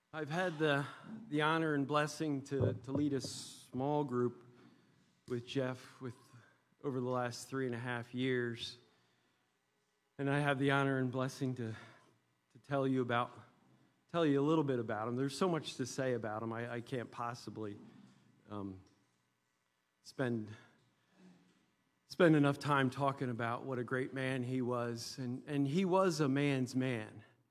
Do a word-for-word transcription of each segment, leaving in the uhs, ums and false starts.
I've had the, the honor and blessing to, to lead a small group with Jeff with over the last three and a half years. And I have the honor and blessing to, to tell you about, tell you a little bit about him. There's so much to say about him. I, I can't possibly um, spend, spend enough time talking about what a great man he was. And, and he was a man's man.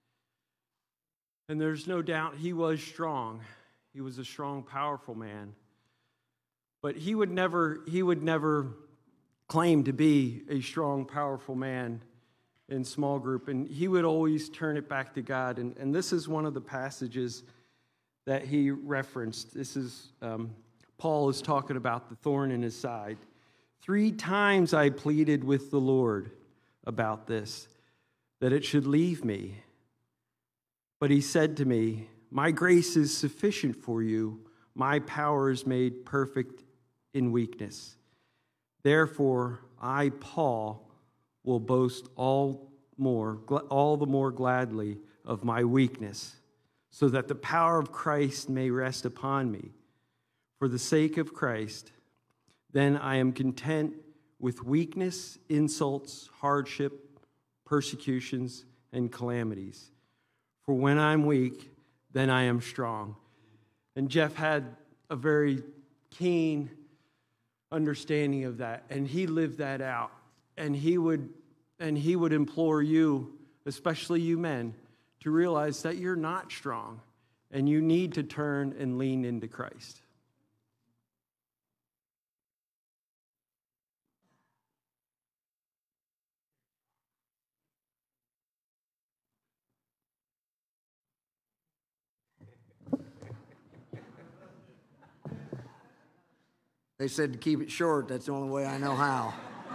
And there's no doubt he was strong. He was a strong, powerful man. But he would never, he would never claim to be a strong, powerful man in small group. And he would always turn it back to God. And, and this is one of the passages that he referenced. This is, um, Paul is talking about the thorn in his side. Three times I pleaded with the Lord about this, that it should leave me. But he said to me, my grace is sufficient for you. My power is made perfect in weakness. Therefore, I, Paul, will boast all more, all the more gladly of my weakness, so that the power of Christ may rest upon me. For the sake of Christ, then I am content with weakness, insults, hardship, persecutions, and calamities. For when I'm weak, then I am strong. And Jeff had a very keen understanding of that, and he lived that out. And he would, and he would implore you, especially you men, to realize that you're not strong, and you need to turn and lean into Christ. They said to keep it short. That's the only way I know how.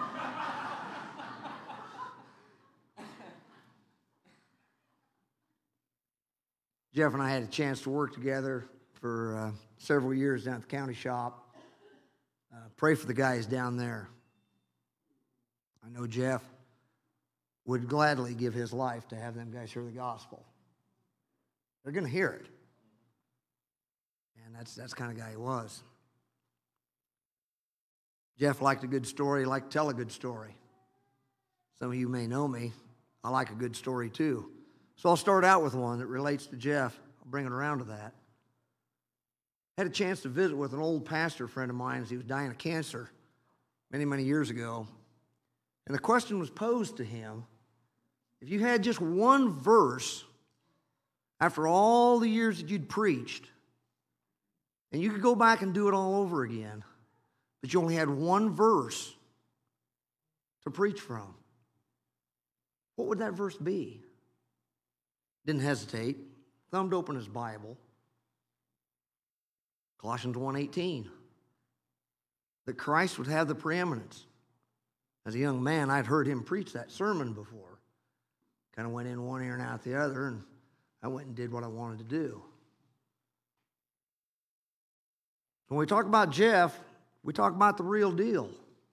Jeff and I had a chance to work together for uh, several years down at the county shop. Uh, pray for the guys down there. I know Jeff would gladly give his life to have them guys hear the gospel. They're going to hear it. And that's, that's the kind of guy he was. Jeff liked a good story, he liked to tell a good story. Some of you may know me. I like a good story too. So I'll start out with one that relates to Jeff. I'll bring it around to that. I had a chance to visit with an old pastor friend of mine as he was dying of cancer many, many years ago. And the question was posed to him, if you had just one verse after all the years that you'd preached, and you could go back and do it all over again, but you only had one verse to preach from, what would that verse be? Didn't hesitate, thumbed open his Bible. Colossians one eighteen. That Christ would have the preeminence. As a young man, I'd heard him preach that sermon before. Kind of went in one ear and out the other, and I went and did what I wanted to do. When we talk about Jeff, we talk about the real deal.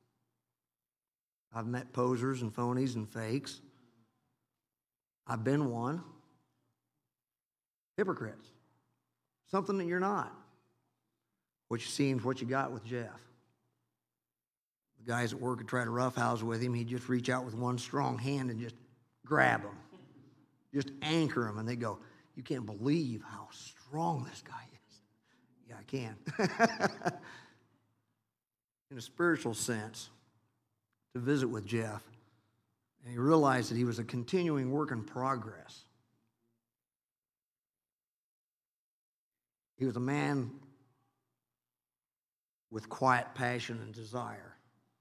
I've met posers and phonies and fakes. I've been one. Hypocrites. Something that you're not. What you see is what you got with Jeff. The guys at work would try to roughhouse with him. He'd just reach out with one strong hand and just grab him. Just anchor him. And they go, you can't believe how strong this guy is. Yeah, I can. In a spiritual sense, to visit with Jeff. And he realized that he was a continuing work in progress. He was a man with quiet passion and desire.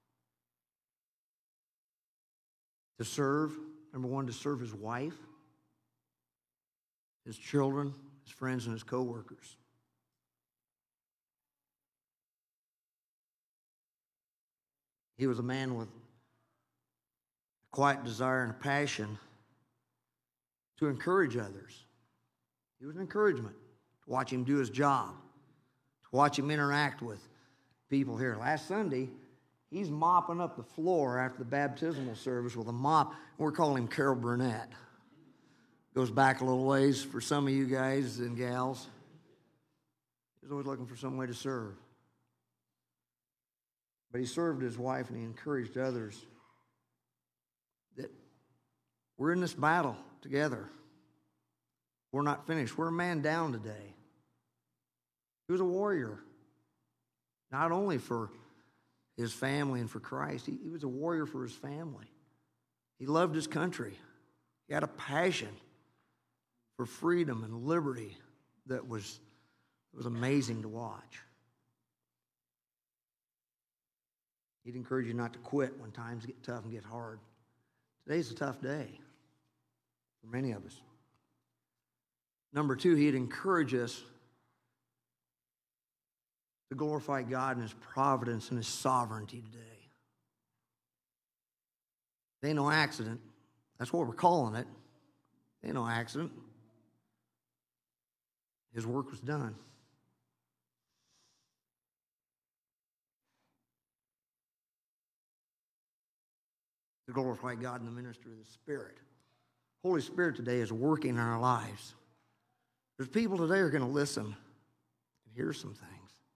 To serve, number one, to serve his wife, his children, his friends, and his co-workers. He was a man with a quiet desire and a passion to encourage others. He was an encouragement to watch him do his job, to watch him interact with people here. Last Sunday, he's mopping up the floor after the baptismal service with a mop. We're calling him Carol Burnett. Goes back a little ways for some of you guys and gals. He was always looking for some way to serve. But he served his wife and he encouraged others that we're in this battle together. We're not finished. We're a man down today. He was a warrior, not only for his family and for Christ. He, he was a warrior for his family. He loved his country. He had a passion for freedom and liberty that was, was amazing to watch. He'd encourage you not to quit when times get tough and get hard. Today's a tough day for many of us. Number two, he'd encourage us to glorify God in his providence and his sovereignty today. It ain't no accident. That's what we're calling it. It ain't no accident. His work was done. To glorify God in the ministry of the Spirit. Holy Spirit today is working in our lives. There's people today who are going to listen and hear some things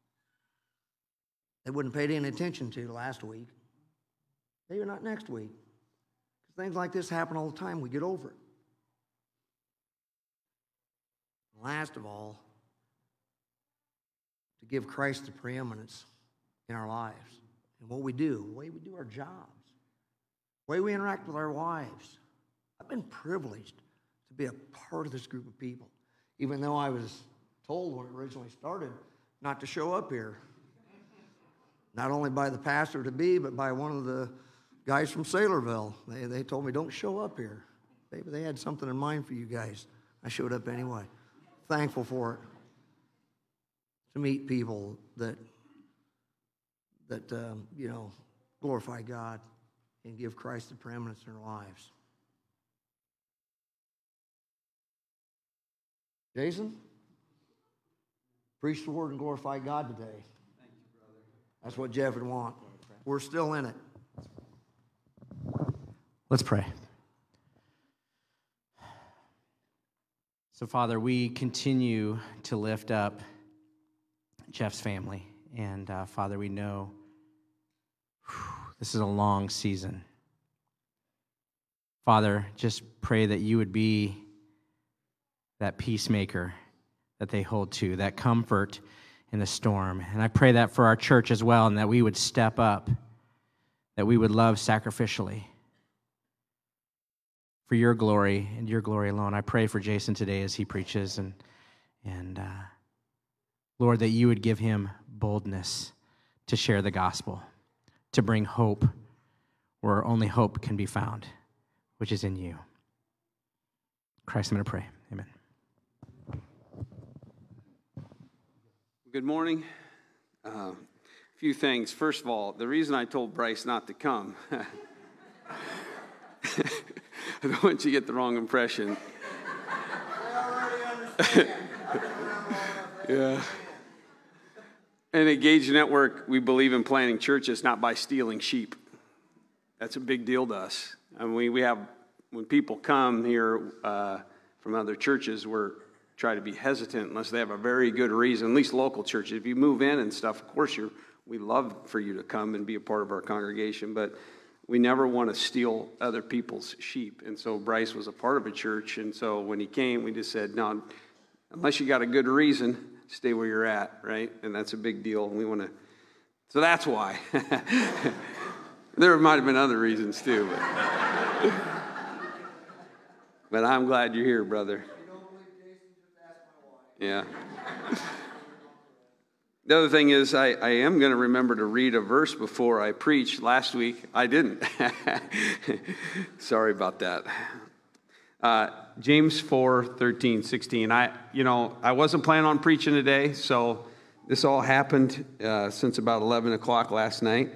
they wouldn't pay any attention to last week. Maybe not next week. Because things like this happen all the time. We get over it. Last of all, to give Christ the preeminence in our lives and what we do, the way we do our jobs, the way we interact with our wives. I've been privileged to be a part of this group of people, even though I was told when it originally started not to show up here. Not only by the pastor-to-be, but by one of the guys from Saylorville. They, they told me, don't show up here. Maybe they had something in mind for you guys. I showed up anyway. Thankful for it. To meet people that, that um, you know, glorify God and give Christ the preeminence in our lives. Jason, preach the word and glorify God today. Thank you, brother. That's what Jeff would want. We're still in it. Let's pray. So, Father, we continue to lift up Jeff's family. And, uh, Father, we know whew, this is a long season. Father, just pray that you would be that peacemaker that they hold to, that comfort in the storm. And I pray that for our church as well, and that we would step up, that we would love sacrificially for your glory and your glory alone. I pray for Jason today as he preaches, and, and uh, Lord, that you would give him boldness to share the gospel, to bring hope where only hope can be found, which is in you. Christ, I'm going to pray. Amen. Good morning. A uh, few things. First of all, the reason I told Bryce not to come, I don't want you to get the wrong impression. Yeah. And at Gage Network, we believe in planting churches not by stealing sheep. That's a big deal to us. I mean, we, we have, when people come here uh, from other churches, we're try to be hesitant unless they have a very good reason, at least local churches. If you move in and stuff, of course, you're, we love for you to come and be a part of our congregation, but we never want to steal other people's sheep. And so Bryce was a part of a church, and so when he came, we just said, no, unless you got a good reason, stay where you're at, right? And that's a big deal, and we want to, so that's why. There might have been other reasons too, but, but I'm glad you're here, brother. Yeah. The other thing is I, I am going to remember to read a verse before I preach. Last week, I didn't. Sorry about that. Uh, James four, thirteen, sixteen. I, you know, I wasn't planning on preaching today, so this all happened uh, since about eleven o'clock last night.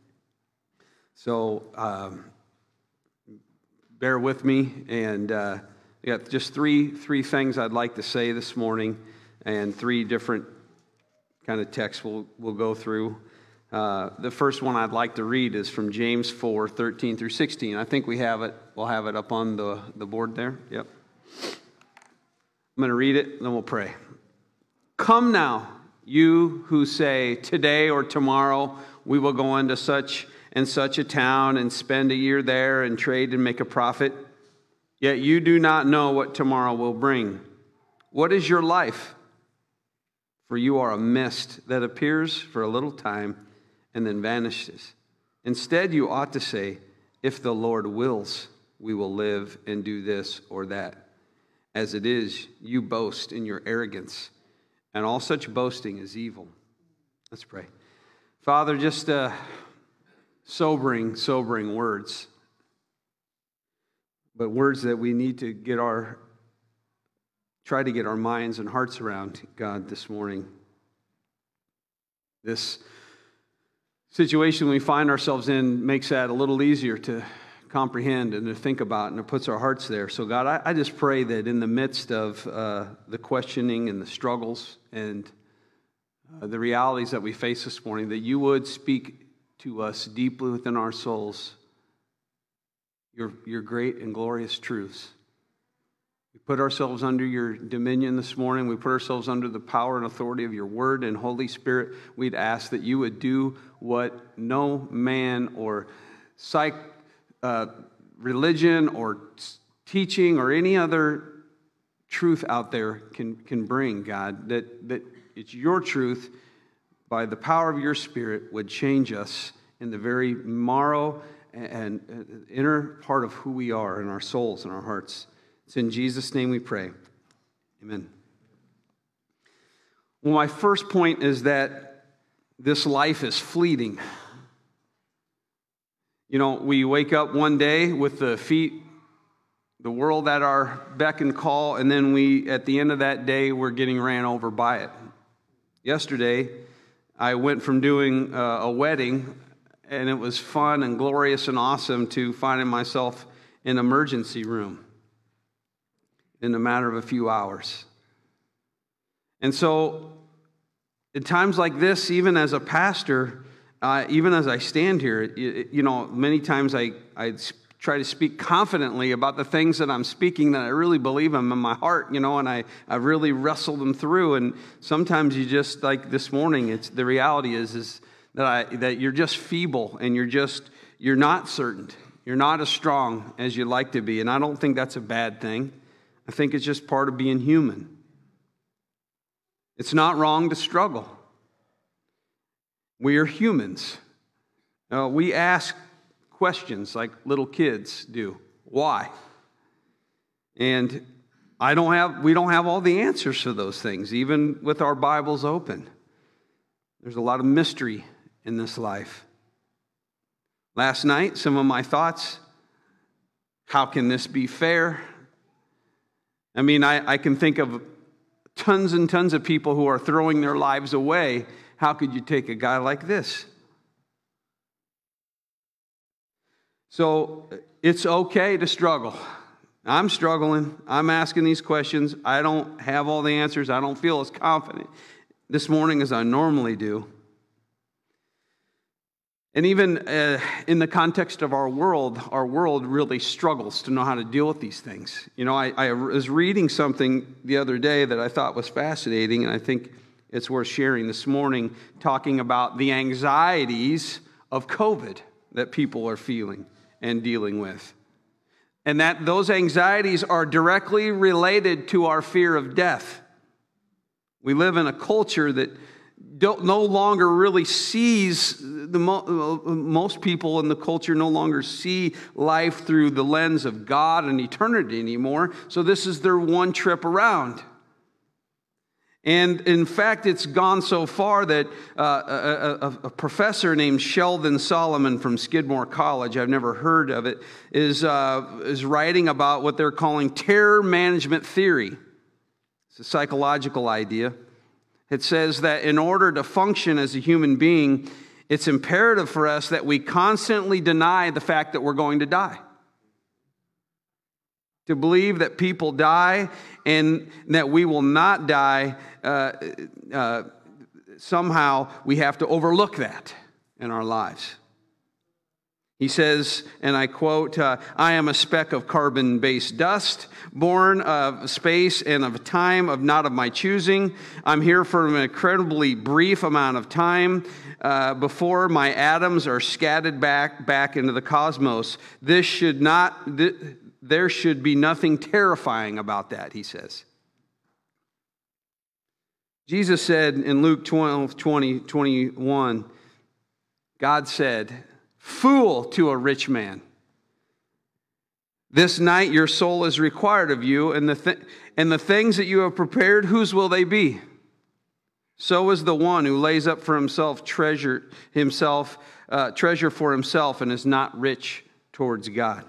So um, bear with me, and uh, I got just three three things I'd like to say this morning, and three different kind of texts we'll, we'll go through. Uh, the first one I'd like to read is from James four, thirteen through sixteen. I think we have it. We'll have it up on the, the board there. Yep. I'm going to read it, and then we'll pray. Come now, you who say, today or tomorrow we will go into such and such a town and spend a year there and trade and make a profit. Yet you do not know what tomorrow will bring. What is your life? For you are a mist that appears for a little time and then vanishes. Instead, you ought to say, if the Lord wills, we will live and do this or that. As it is, you boast in your arrogance, and all such boasting is evil. Let's pray. Father, just uh, sobering, sobering words, but words that we need to get our, try to get our minds and hearts around, God, this morning. This situation we find ourselves in makes that a little easier to comprehend and to think about, and it puts our hearts there. So God, I, I just pray that in the midst of uh, the questioning and the struggles and uh, the realities that we face this morning, that you would speak to us deeply within our souls your, your great and glorious truths. We put ourselves under your dominion this morning. We put ourselves under the power and authority of your word, and Holy Spirit, we'd ask that you would do what no man or psych Uh, religion or teaching or any other truth out there can, can bring, God, that, that it's your truth by the power of your Spirit would change us in the very marrow and, and inner part of who we are in our souls and our hearts. It's in Jesus' name we pray. Amen. Well, my first point is that this life is fleeting. You know, we wake up one day with the feet, the world at our beck and call, and then we, at the end of that day, we're getting ran over by it. Yesterday, I went from doing uh, a wedding, and it was fun and glorious and awesome, to finding myself in an emergency room in a matter of a few hours. And so, at times like this, even as a pastor, Uh, even as I stand here, you, you know, many times I, I try to speak confidently about the things that I'm speaking that I really believe them in my heart, you know, and I, I really wrestle them through. And sometimes you just, like this morning, it's the reality is, is that I, that you're just feeble and you're just, you're not certain. You're not as strong as you'd like to be. And I don't think that's a bad thing. I think it's just part of being human. It's not wrong to struggle. We are humans. Uh, we ask questions like little kids do. Why? And I don't have. We don't have all the answers to those things, even with our Bibles open. There's a lot of mystery in this life. Last night, some of my thoughts: how can this be fair? I mean, I, I can think of tons and tons of people who are throwing their lives away. How could you take a guy like this? So it's okay to struggle. I'm struggling. I'm asking these questions. I don't have all the answers. I don't feel as confident this morning as I normally do. And even uh, in the context of our world, our world really struggles to know how to deal with these things. You know, I, I was reading something the other day that I thought was fascinating, and I think it's worth sharing this morning, talking about the anxieties of COVID that people are feeling and dealing with. And that those anxieties are directly related to our fear of death. We live in a culture that don't, no longer really sees, the mo- most people in the culture no longer see life through the lens of God and eternity anymore. So this is their one trip around. And in fact, it's gone so far that uh, a, a, a professor named Sheldon Solomon from Skidmore College, I've never heard of it, is, uh, is writing about what they're calling terror management theory. It's a psychological idea. It says that in order to function as a human being, it's imperative for us that we constantly deny the fact that we're going to die. To believe that people die and that we will not die, uh, uh, somehow we have to overlook that in our lives. He says, and I quote, uh, I am a speck of carbon-based dust, born of space and of time, of not of my choosing. I'm here for an incredibly brief amount of time uh, before my atoms are scattered back, back into the cosmos. This should not, th- there should be nothing terrifying about that, he says. Jesus said in Luke twelve, twenty, twenty-one, God said, fool to a rich man. This night your soul is required of you, and the, th- and the things that you have prepared, whose will they be? So is the one who lays up for himself treasure himself uh, treasure for himself and is not rich towards God.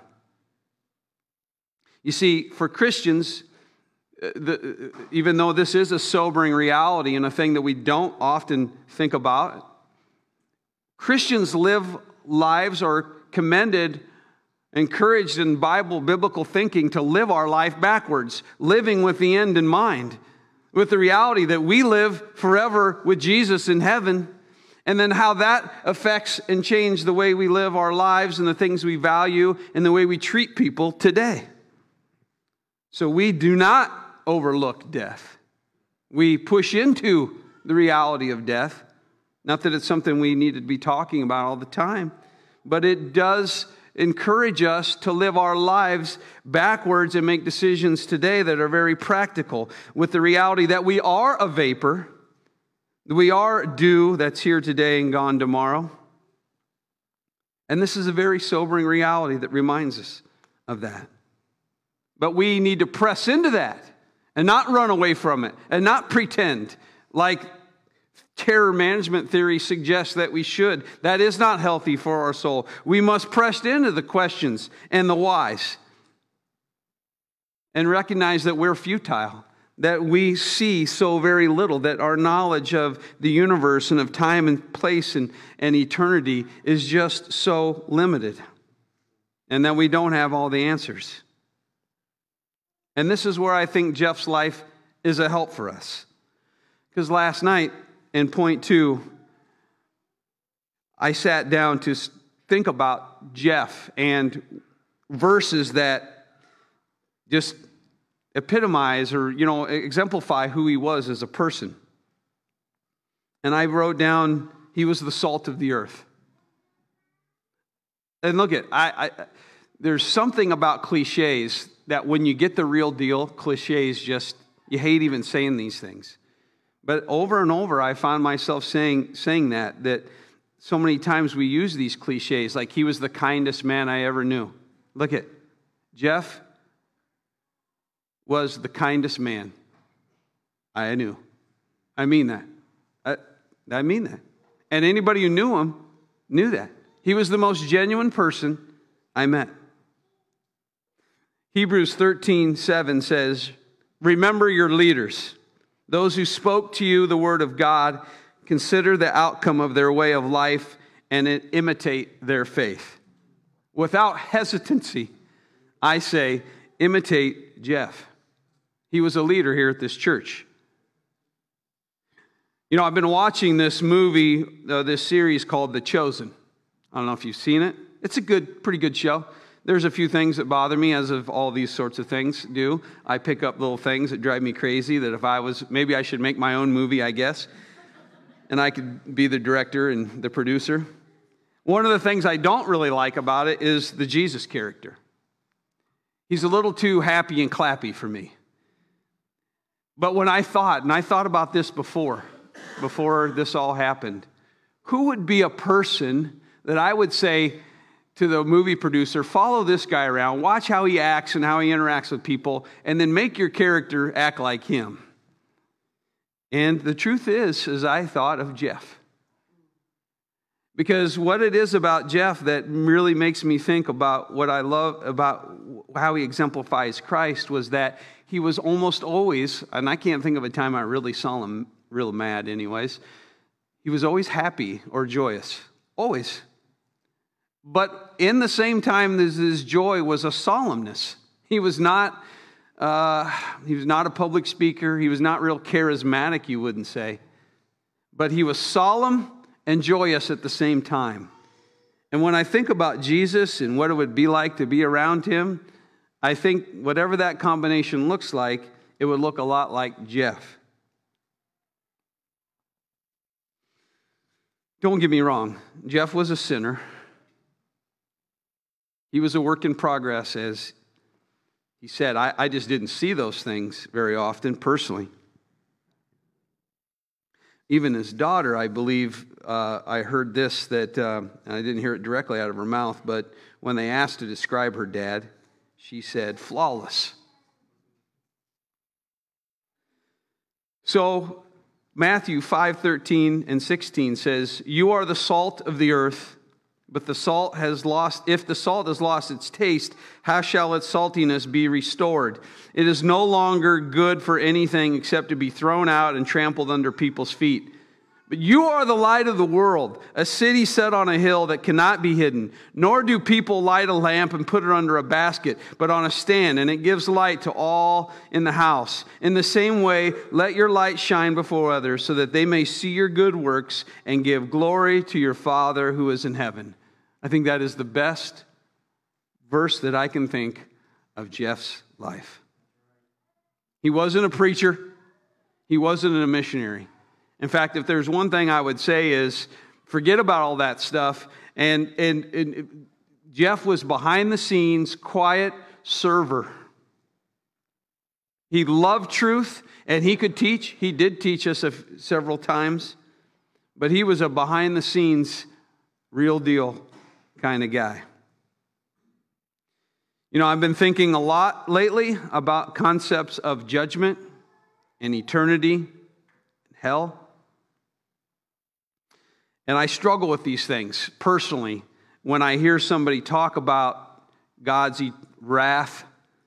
You see, for Christians, uh, the, even though this is a sobering reality and a thing that we don't often think about, Christians live lives are commended, encouraged in Bible, biblical thinking to live our life backwards, living with the end in mind, with the reality that we live forever with Jesus in heaven, and then how that affects and changes the way we live our lives and the things we value and the way we treat people today. So we do not overlook death. We push into the reality of death. Not that it's something we need to be talking about all the time, but it does encourage us to live our lives backwards and make decisions today that are very practical, with the reality that we are a vapor, we are dew that's here today and gone tomorrow. And this is a very sobering reality that reminds us of that. But we need to press into that and not run away from it and not pretend like terror management theory suggests that we should. That is not healthy for our soul. We must press into the questions and the whys and recognize that we're futile, that we see so very little, that our knowledge of the universe and of time and place and, and eternity is just so limited, and that we don't have all the answers. And this is where I think Jeff's life is a help for us. Because last night, in point two, I sat down to think about Jeff and verses that just epitomize or, you know, exemplify who he was as a person. And I wrote down, he was the salt of the earth. And look at, I, I there's something about cliches that when you get the real deal, cliches just, you hate even saying these things. But over and over, I found myself saying saying that, that so many times we use these cliches, like he was the kindest man I ever knew. Look at, Jeff was the kindest man I knew. I mean that. I, I mean that. And anybody who knew him knew that. He was the most genuine person I met. Hebrews thirteen seven says, remember your leaders, those who spoke to you the word of God. Consider the outcome of their way of life and imitate their faith. Without hesitancy, I say, imitate Jeff. He was a leader here at this church. You know, I've been watching this movie, uh, this series called The Chosen. I don't know if you've seen it. It's a good, pretty good show. There's a few things that bother me, as of all these sorts of things do. I pick up little things that drive me crazy, that if I was, maybe I should make my own movie, I guess. And I could be the director and the producer. One of the things I don't really like about it is the Jesus character. He's a little too happy and clappy for me. But when I thought, and I thought about this before, before this all happened, who would be a person that I would say to the movie producer, follow this guy around, watch how he acts and how he interacts with people, and then make your character act like him? And the truth is, is I thought of Jeff. Because what it is about Jeff that really makes me think about what I love about how he exemplifies Christ was that he was almost always, and I can't think of a time I really saw him real mad anyways, he was always happy or joyous. Always. But in the same time, his joy was a solemnness. He was not, uh, he was not a public speaker. He was not real charismatic, you wouldn't say. But he was solemn and joyous at the same time. And when I think about Jesus and what it would be like to be around him, I think whatever that combination looks like, it would look a lot like Jeff. Don't get me wrong, Jeff was a sinner. He was a work in progress, as he said. I, I just didn't see those things very often personally. Even his daughter, I believe, uh, I heard this, that, uh, and I didn't hear it directly out of her mouth, but when they asked to describe her dad, she said, flawless. So, Matthew five thirteen and sixteen says, "You are the salt of the earth, but the salt has lost, if the salt has lost its taste, how shall its saltiness be restored? It is no longer good for anything except to be thrown out and trampled under people's feet. But you are the light of the world, a city set on a hill that cannot be hidden. Nor do people light a lamp and put it under a basket, but on a stand, and it gives light to all in the house. In the same way, let your light shine before others, so that they may see your good works and give glory to your Father who is in heaven." I think that is the best verse that I can think of Jeff's life. He wasn't a preacher. He wasn't a missionary. In fact, if there's one thing I would say is, forget about all that stuff. And, and, and Jeff was behind the scenes, quiet server. He loved truth, and he could teach. He did teach us a, several times. But he was a behind the scenes, real deal kind of guy. You know, I've been thinking a lot lately about concepts of judgment and eternity and hell. And I struggle with these things personally when I hear somebody talk about God's wrath.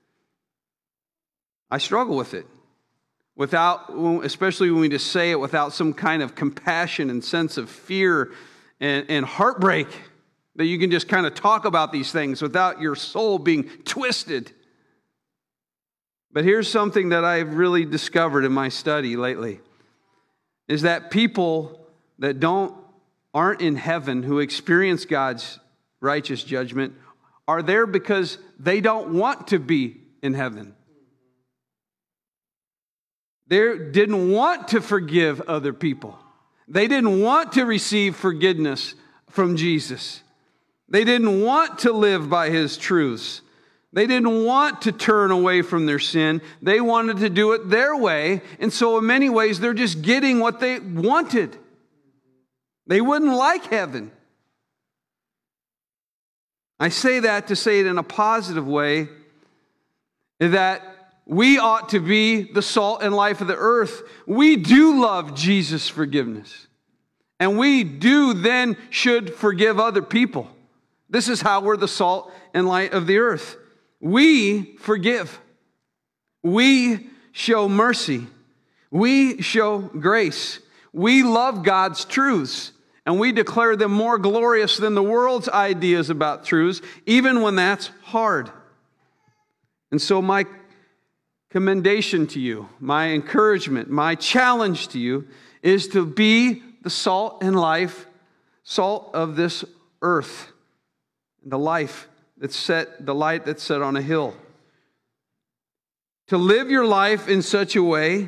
I struggle with it. Without, especially when we just say it without some kind of compassion and sense of fear and, and heartbreak, that you can just kind of talk about these things without your soul being twisted. But here's something that I've really discovered in my study lately, is that people that don't aren't in heaven, who experience God's righteous judgment, are there because they don't want to be in heaven. They didn't want to forgive other people. They didn't want to receive forgiveness from Jesus. They didn't want to live by his truths. They didn't want to turn away from their sin. They wanted to do it their way. And so in many ways, they're just getting what they wanted. They wouldn't like heaven. I say that to say it in a positive way, that we ought to be the salt and life of the earth. We do love Jesus' forgiveness. And we do then should forgive other people. This is how we're the salt and light of the earth. We forgive. We show mercy. We show grace. We love God's truths. And we declare them more glorious than the world's ideas about truths, even when that's hard. And so my commendation to you, my encouragement, my challenge to you is to be the salt and life, salt of this earth, the life that's set, the light that's set on a hill. To live your life in such a way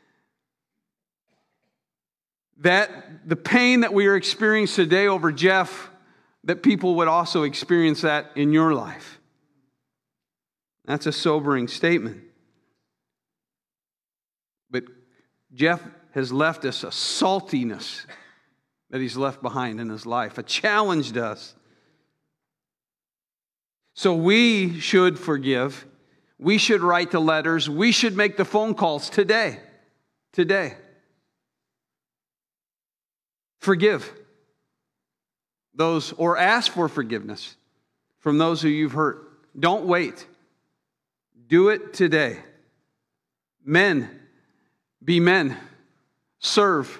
that the pain that we are experiencing today over Jeff, that people would also experience that in your life. That's a sobering statement. But Jeff has left us a saltiness that he's left behind in his life, a challenge to us. So we should forgive. We should write the letters. We should make the phone calls today. Today. Forgive those, or ask for forgiveness from those who you've hurt. Don't wait. Do it today. Men, be men. Serve.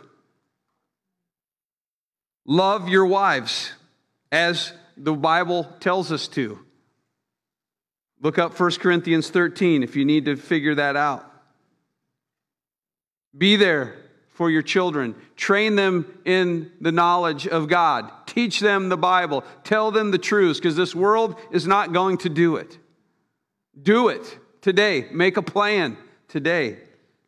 Love your wives as the Bible tells us to. Look up First Corinthians thirteen if you need to figure that out. Be there for your children. Train them in the knowledge of God. Teach them the Bible. Tell them the truths, because this world is not going to do it. Do it today. Make a plan today.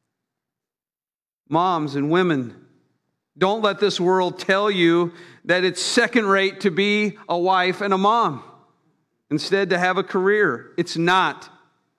Moms and women, don't let this world tell you that it's second rate to be a wife and a mom. Instead, to have a career. It's not.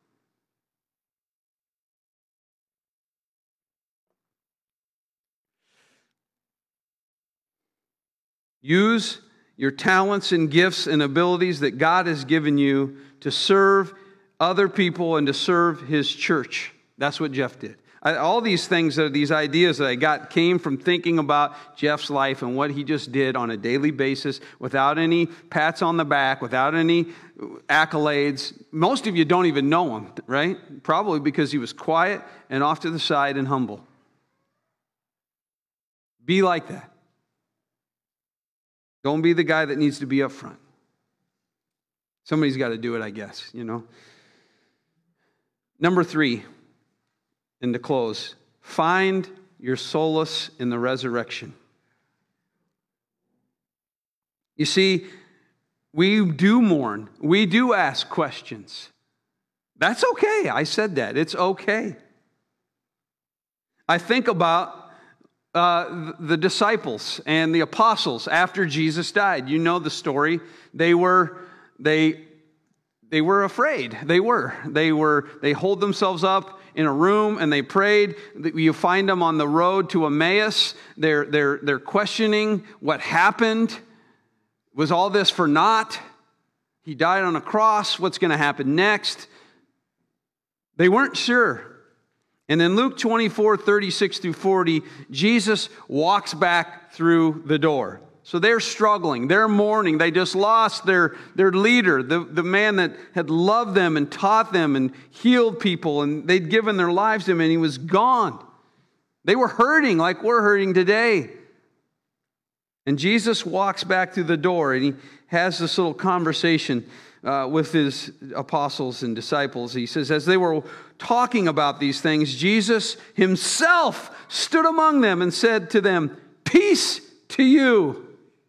Use your talents and gifts and abilities that God has given you to serve other people and to serve His church. That's what Jeff did. I, all these things, are these ideas that I got, came from thinking about Jeff's life and what he just did on a daily basis without any pats on the back, without any accolades. Most of you don't even know him, right? Probably because he was quiet and off to the side and humble. Be like that. Don't be the guy that needs to be up front. Somebody's got to do it, I guess, you know. Number three, and to close, find your solace in the resurrection. You see, we do mourn. We do ask questions. That's okay. I said that. It's okay. I think about Uh, the disciples and the apostles after Jesus died. You know the story. They were they they were afraid. They were they were they hold themselves up in a room and they prayed. You find them on the road to Emmaus. They're they're they're questioning what happened. Was all this for naught? He died on a cross. What's going to happen next? They weren't sure. And in Luke twenty-four, thirty-six through forty, Jesus walks back through the door. So they're struggling. They're mourning. They just lost their, their leader, the, the man that had loved them and taught them and healed people, and they'd given their lives to him, and he was gone. They were hurting like we're hurting today. And Jesus walks back through the door, and he has this little conversation Uh, with his apostles and disciples. He says, as they were talking about these things, Jesus himself stood among them and said to them, "Peace to you."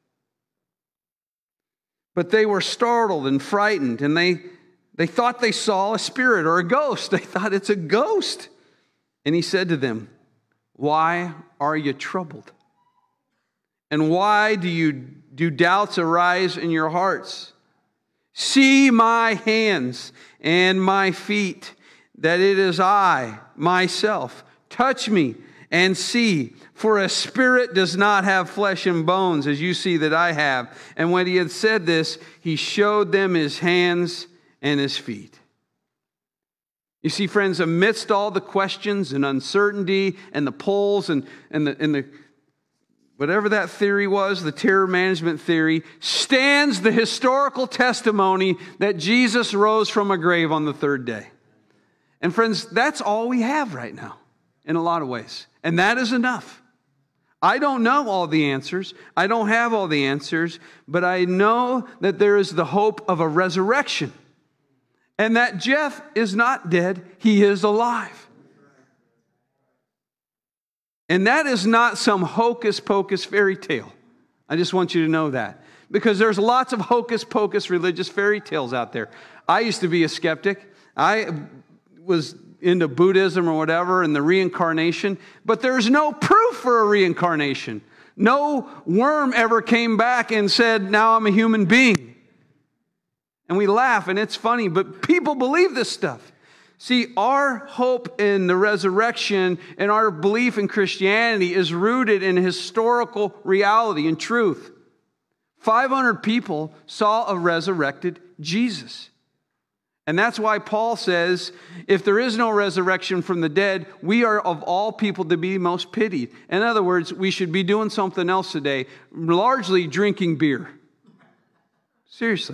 But they were startled and frightened, and they, they thought they saw a spirit or a ghost. They thought it's a ghost. And he said to them, "Why are you troubled? And why do you do doubts arise in your hearts? See my hands and my feet, that it is I, myself. Touch me and see, for a spirit does not have flesh and bones, as you see that I have." And when he had said this, he showed them his hands and his feet. You see, friends, amidst all the questions and uncertainty and the polls and, and the, and the whatever that theory was, the terror management theory, stands the historical testimony that Jesus rose from a grave on the third day. And friends, that's all we have right now, in a lot of ways. And that is enough. I don't know all the answers. I don't have all the answers, but I know that there is the hope of a resurrection. And that Jeff is not dead, he is alive. And that is not some hocus-pocus fairy tale. I just want you to know that. Because there's lots of hocus-pocus religious fairy tales out there. I used to be a skeptic. I was into Buddhism or whatever and the reincarnation. But there's no proof for a reincarnation. No worm ever came back and said, "Now I'm a human being." And we laugh and it's funny, but people believe this stuff. See, our hope in the resurrection and our belief in Christianity is rooted in historical reality and truth. five hundred people saw a resurrected Jesus. And that's why Paul says, if there is no resurrection from the dead, we are of all people to be most pitied. In other words, we should be doing something else today, largely drinking beer. Seriously.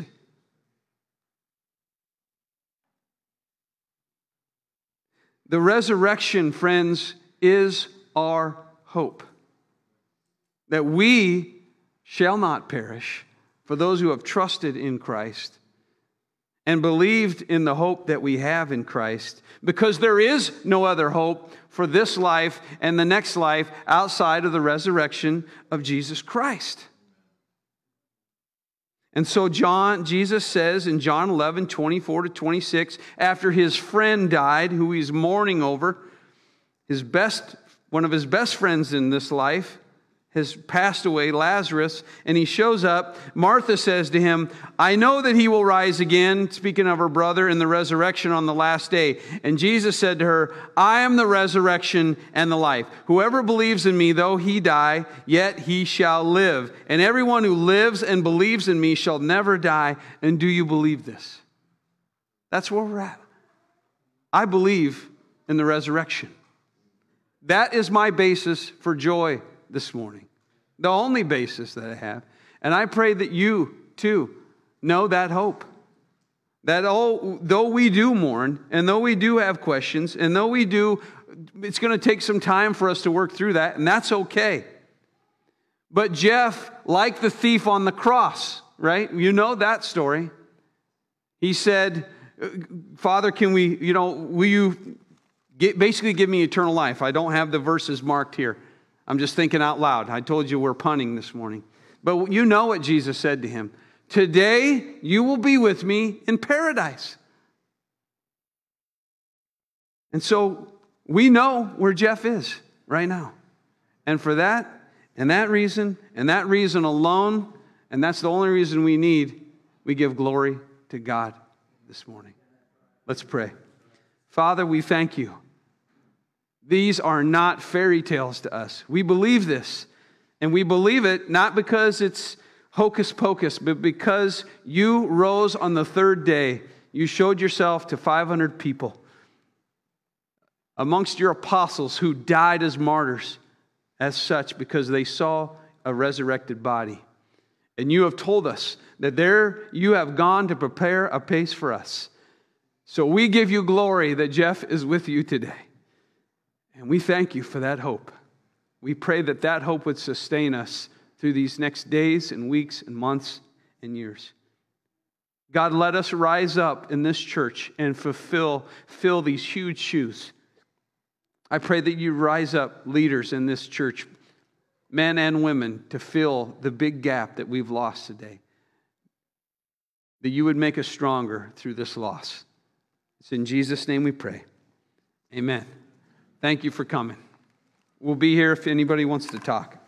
The resurrection, friends, is our hope. That we shall not perish, for those who have trusted in Christ. and believed in the hope that we have in Christ, because there is no other hope for this life and the next life outside of the resurrection of Jesus Christ. And so John, Jesus says in John eleven, twenty-four to twenty-six, after his friend died, who he's mourning over, his best, one of his best friends in this life, has passed away, Lazarus, and he shows up. Martha says to him, I know that he will rise again, speaking of her brother, in the resurrection on the last day. And Jesus said to her, I am the resurrection and the life. Whoever believes in me, though he die, yet he shall live. And everyone who lives and believes in me shall never die. And do you believe this? That's where we're at. I believe in the resurrection. That is my basis for joy this morning. The only basis that I have. And I pray that you, too, know that hope. That oh, though we do mourn, and though we do have questions, and though we do, it's going to take some time for us to work through that, and that's okay. But Jeff, like the thief on the cross, right? You know that story. He said, Father, can we, you know, will you get, basically give me eternal life? I don't have the verses marked here. I'm just thinking out loud. I told you we're punning this morning. But you know what Jesus said to him. Today you will be with me in paradise. And so we know where Jeff is right now. And for that, and that reason, and that reason alone, and that's the only reason we need, we give glory to God this morning. Let's pray. Father, we thank you. These are not fairy tales to us. We believe this. And we believe it not because it's hocus pocus, but because you rose on the third day. You showed yourself to five hundred people amongst your apostles who died as martyrs as such because they saw a resurrected body. And you have told us that there you have gone to prepare a place for us. So we give you glory that Jeff is with you today. And we thank you for that hope. We pray that that hope would sustain us through these next days and weeks and months and years. God, let us rise up in this church and fulfill fill these huge shoes. I pray that you rise up leaders in this church, men and women, to fill the big gap that we've lost today. That you would make us stronger through this loss. It's in Jesus' name we pray. Amen. Thank you for coming. We'll be here if anybody wants to talk.